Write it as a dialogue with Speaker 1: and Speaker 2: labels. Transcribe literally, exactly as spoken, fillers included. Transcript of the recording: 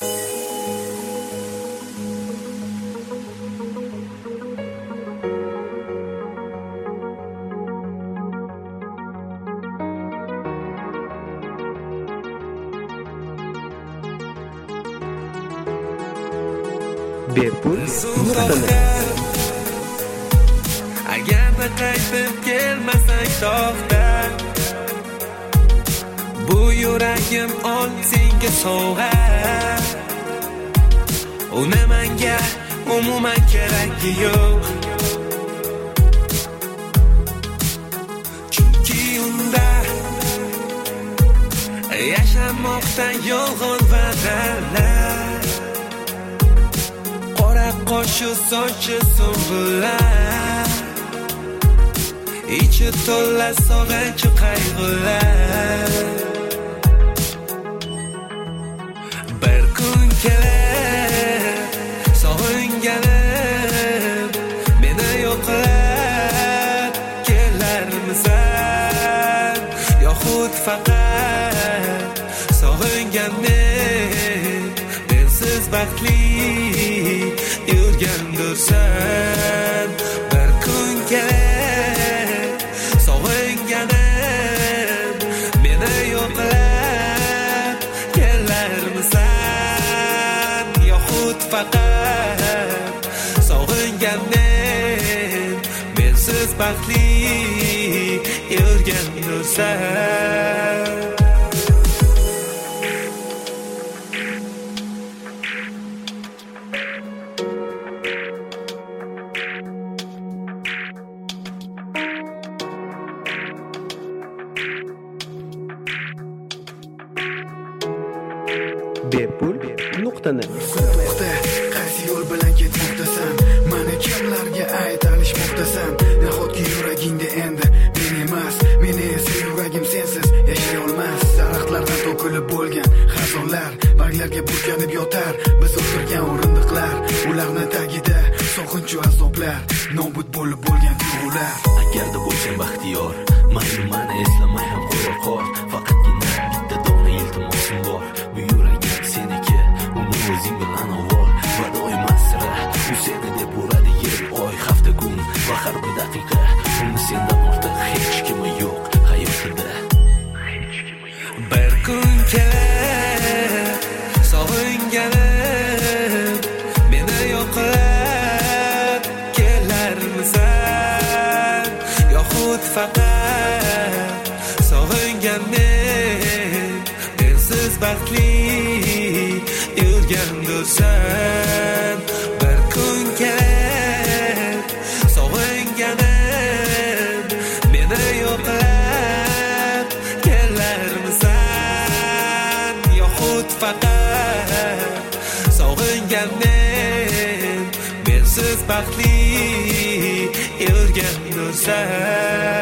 Speaker 1: Bepul nuqtani.
Speaker 2: Agarda qaytib kelmasang tog'dan, bu yuragim ol senga sovg'a. Uni menga umuman keragi yo'q, chunki unda yashamoqda yolg'on va'dalar. Qo'shu sochi suvlar, ichi to'la sog'inch qayg'ular. Bir kun kelar sog'inganim meni yo'qlab kelarmisan, yoxud faqat sog'ingan men mensiz baxtli yurgandursan. Bir kun kelar sog'inganim meni yo'qlab kelarmisan, yoxud faqat sog'ingan men mensiz baxtli yurgandursan.
Speaker 1: Bepul nuqtani.
Speaker 3: Nuqta, qaysi yo'l bilan ketmoqdasan? Mani kimlarga aytalishmoqdasan? Nahotki yuragingda endi men emas, meni esa yuragim sensiz yashay olmas. Daraxtlardan to'kilib bo'lgan xazonlar barglarga burkanib yotar. Biz o'tirgan o'rindiqlar, ularning tagida sog'inch va azoblar, nobud bo'lib bo'lgan tuyg'ular.
Speaker 4: Agarda bo'lsang baxtiyor, mayli mani eslamay ham qo'yar qor. Faqatgina bitta dona iltimosim bor, bu yuragim seniki, uni o'zing bilan avval. Va doimo sira u seni deb uradi yer, oy, hafta, kun va har bir daqiqa. Uni sendan ortiq hech kimi yo'q hayotida.
Speaker 2: Bir kun kelar sog'inganim meni yo'qlab kelarmisan, yoxud faqat sog'ingan men mensiz baxtli yurgandursan. Bir kun kelar sog'inganim meni yo'qlab kelarmisan, yoxud faqat sog'ingan men mensiz baxtli yurgandursan.